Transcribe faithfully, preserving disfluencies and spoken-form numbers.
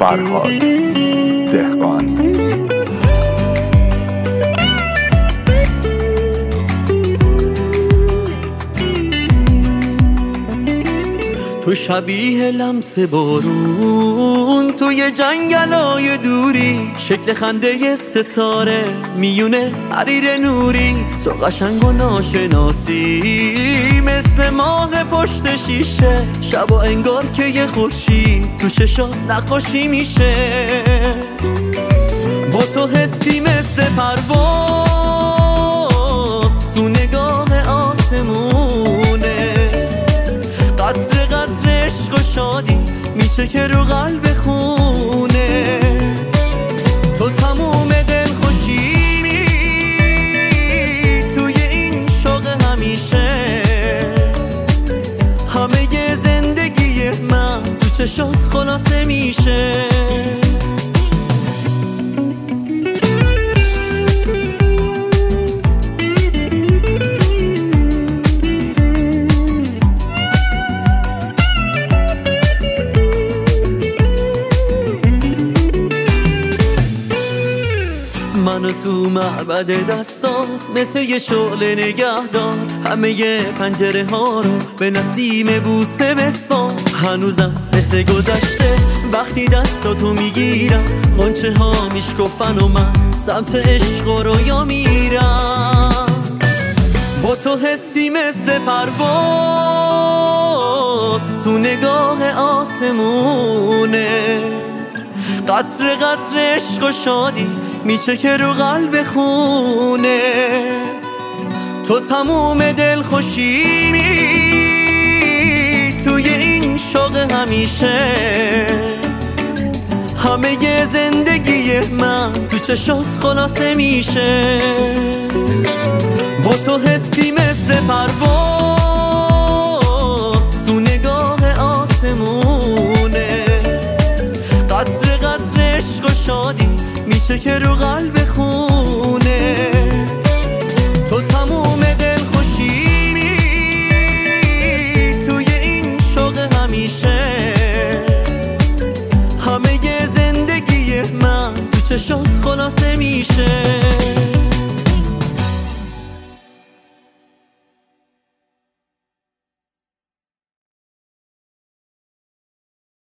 فرهاد دهقانی. تو شبیه لمس بارون توی جنگلای دوری، شکل خنده ستاره میونه حریر نوری. تو قشنگ و ناشناسی مثل ماه پشت شیشه، شب و انگار که یه خورشید تو چشات نقاشی میشه. با تو حسی مثل پرواز تو نگاه آسمونه، قطره قطره عشق و شادی میشه که رو قلب خونه. تو تموم دل خوشیمی توی این شوق همیشه، همه زندگی من تو چشات خلاصه میشه. منو تو معبد دستات مثل یه شعله نگهدار، همه پنجره ها رو به نسیم بوسه بسپار. هنوزم مثل گذشته وقتی دستاتو میگیرم، غنچه ها میشکفن و من سمت عشق و رویا میرم. با تو حسی مثل پرواز تو نگاه آسمونه، قطره قطره عشق و شادی میشه که رو قلب خونه. تو تموم دل خوشیمی توی این شوق همیشه، همه زندگی من تو چشات خلاصه میشه. با تو حسی مثل پرواز تو نگاه آسمونه، قطره قطره عشق و شادی میشه که رو قلب خونه. تو تموم دل خوشیمی توی این شوق همیشه، همه زندگی من تو چشات خلاصه میشه.